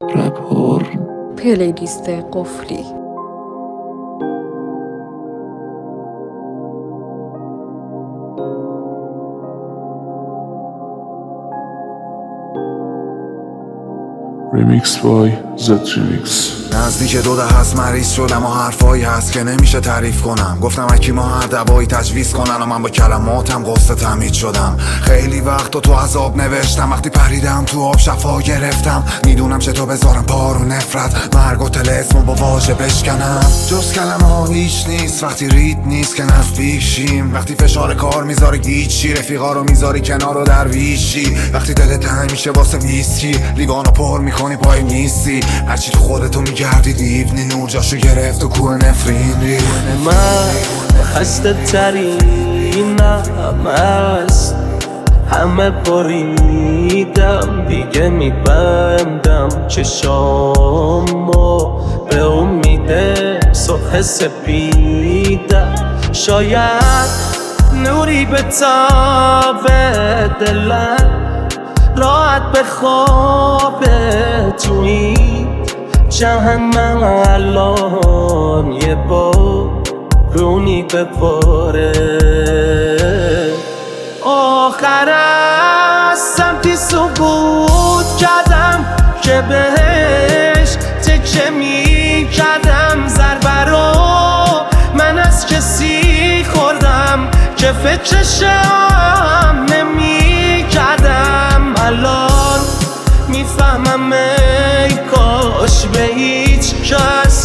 رپور پلیلیست قفلی. ریمیکس بای زد ریمیکس. نزدیک 2 هست مریض شدم و حرفایی هست که نمیشه تعریف کنم. گفتم اکی ما هر دوایی تجویز کنن و من با کلماتم قصه تمهید شدم. خیلی وقت تو عذاب نوشتم، وقتی پریدم تو آب شفا گرفتم. میدونم چطور بذارم پارو نفرت، مرگ و طلسمو با واژه بشکنم. جز کلمه ها هیچ نیست وقتی رید نیست که نزدیک شیم. وقتی فشار کار میذاره گیچی، رفیقا رو میذاری کنار و درویشی. وقتی دل تنگ میشه واسه ویسکی، لیوانو پر میکنی پای نیستی. هرچی تو خودتو میگردی دیونی، نور جاشو گرفت و کوه نفرین ریخت. من خسته ترینم است، همه بریدم دیگه میبندم چشامو به امید صبح سپیدم. شاید نوری به تاب دلم، راحت به خواب توی جهنم الان یه بارونی بباره. آخر از سمتی سقوط کردم که بهش تکه می کردم. ضربه رو من از کسی خوردم که فکرشم نمی کردم. الان میفهمم ای کاش به هیچ کس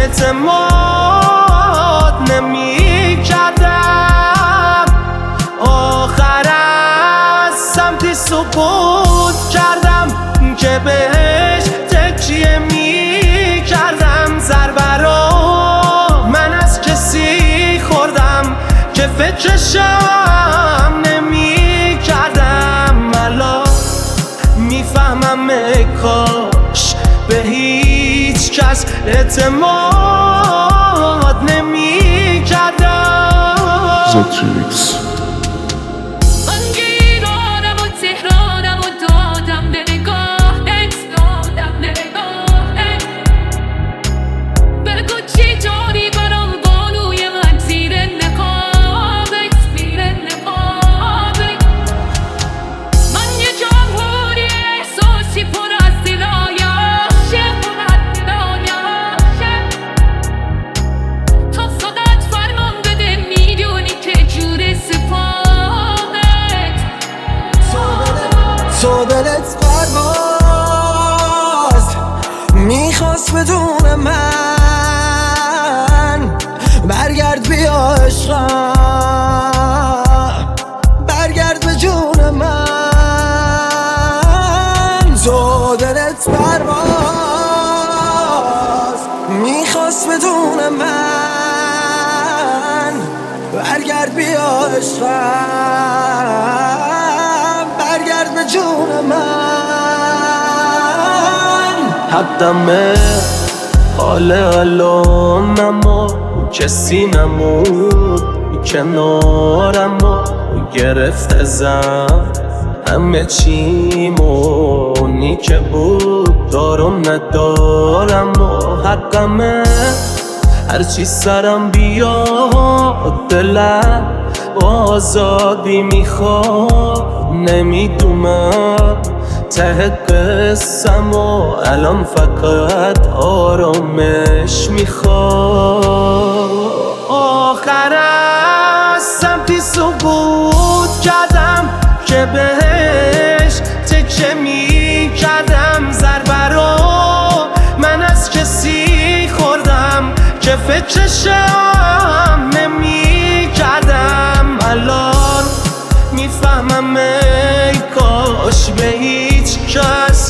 اعتماد نمی کردم. آخر از سمتی سقوط کردم که بهش تکیه می کردم. ضربه رو من از کسی خوردم که فکرشم نمی کردم. الان میفهمم ای کاش به هیچ کس اعتماد نمی کردم. زد ریمیکس. تو دلت پرواز میخواست بدون من، برگرد بیا عشقم، برگرد به جون من. تو دلت پرواز میخواست بدون من، برگرد بیا عشقم، برگرد به جون من. حدمه حال الان اما کسی نمود کنارم و گرفت ازم همه چیمونی که بود دارم ندارم. و حقمه هرچی سرم بیاد دلم آزادی میخواد. نمیدونم ته قسم و الان فقط آرامش میخواد. آخر از سمتی سقوط کردم که بهش تکه می کردم. ضربه رو من از کسی خوردم که فکرشم نمی کردم. الان میفهمم ای کاش به هیچ کس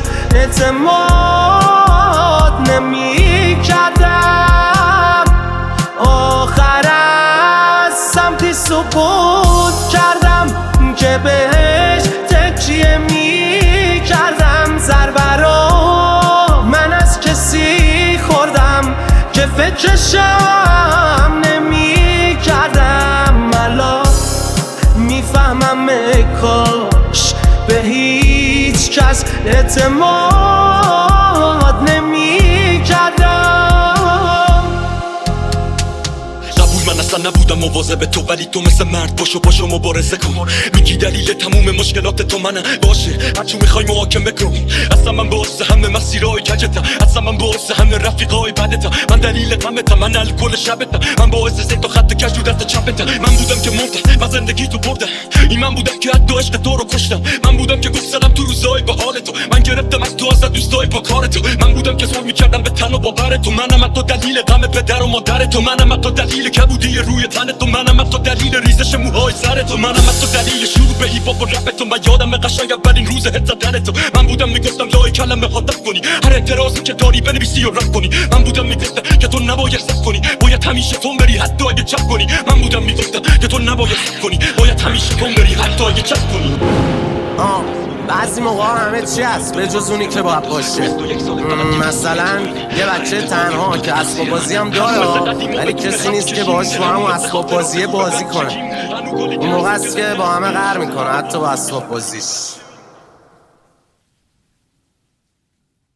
اعتماد نمی کردم. آخر از سمتی سقوط کردم که بهش تکیه می کردم. ضربه رو من از کسی خوردم که فکرشم نمی کردم. الان میفهمم ای کاش به هیچ کس اعتماد اصلا نبودم مواظب تو، ولی تو مثل مرد پاشو مبارزه کن. میگی دلیل تموم مشکلات تو منم، باشه هرچی میخوای محاکمه کن. اصلا من باعث همه مسیرهای کجتم، اصلا من باعث همه رفیقای بدتم. من دلیل غمتم، من الکل شبتم، من باعث سه تا خط کج رو دست چپتم. من بودم که مردم و زندگی تو بردم، این من بودم که حتی عشق تو رو کشتم. من بودم که گفت زدم تو روزای به حال تو، من گرفتم از تو از دوستای با کار تو. من بودم که زور میکردم به تن و باور تو، منم حتی دلیل غم پدر و مادر تو، منم حتی دلیل کبودی روی تن تو، منم حتی دلیل ریزش موهای سر تو، منم حتی دلیل شروع به هیپ هاپ و رپ تو. من یادم قشنگ اولین روز هد زدن تو، من بودم میگفتم لای کلمه هدف کنی، هر اعتراضی که داری بنویسی و رپ کنی. من بودم میگفتم که تو نباید سخت کنی، باید همیشه تون بری حتی اگه چپ کنی. من بودم میگفتم که تو نباید سخت کنی، باید همیشه تون بری حتی اگه چپ کنی. بعضی موقع همه چی هست به جز اونی که باید باشه. مثلا یه بچه تنها که اسباب بازی هم داره ولی کسی نیست که باهاش با هم اسباب بازی کنه. اون موقع است که با همه قهر میکنه حتی با اسباب بازیش.